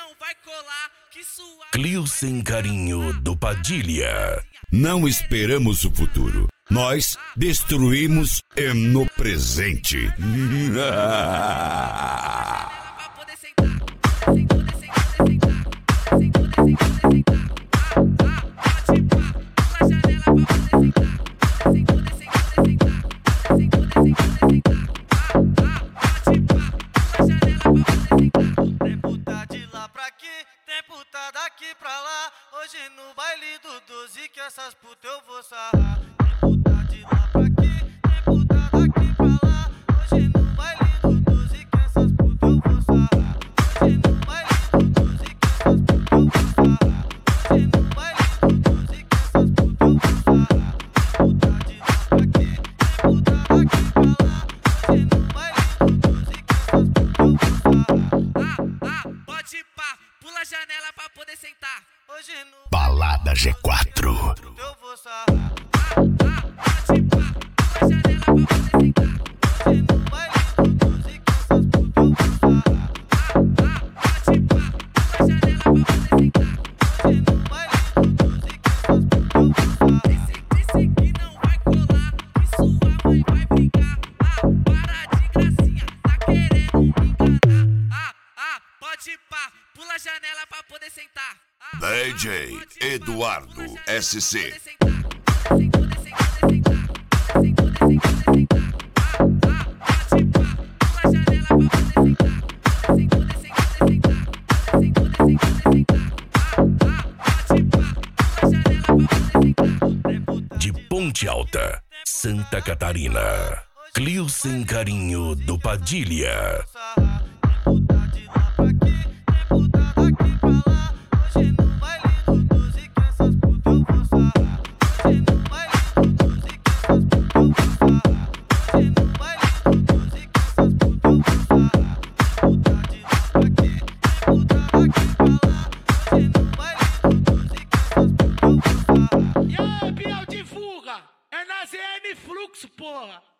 não vai colar, que sua... Clilsen Carinho do Padilha. Não esperamos o futuro. Nós destruímos no presente. Tempo tá de lá pra aqui, tempo tá daqui pra lá. Hoje no baile do 12 que essas putas eu vou sarrar. Tempo tá de lá pra aqui, tempo tá daqui pra lá. Hoje no baile do 12 que essas putas eu vou sarrar. Hoje no baile do 12 que essas putas eu vou sarrar. Hoje no baile do 12 que essas putas eu vou sarrar. Tempo tá de lá pra aqui, tempo tá daqui pra lá. Hoje no baile do 12 que essas putas eu vou sarrar. Pode pá, pula a janela pra poder sentar. Hoje no Balada G4. eu vou sarrar. Pode pá, pula a janela pra poder sentar. Hoje no baile do 12 que essas putas eu vou sarrar. Pode pá, pula a janela pra poder sentar. Hoje no baile do 12 que essas putas eu vou sarrar. Disse que não vai colar, que sua mãe vai brincar. Para de gracinha, tá querendo me enganar. Pode pá, pula a janela pra poder sentar. DJ Eduardo SC. De Ponte Alta, Santa Catarina. Clilsen Carinho do Padilha.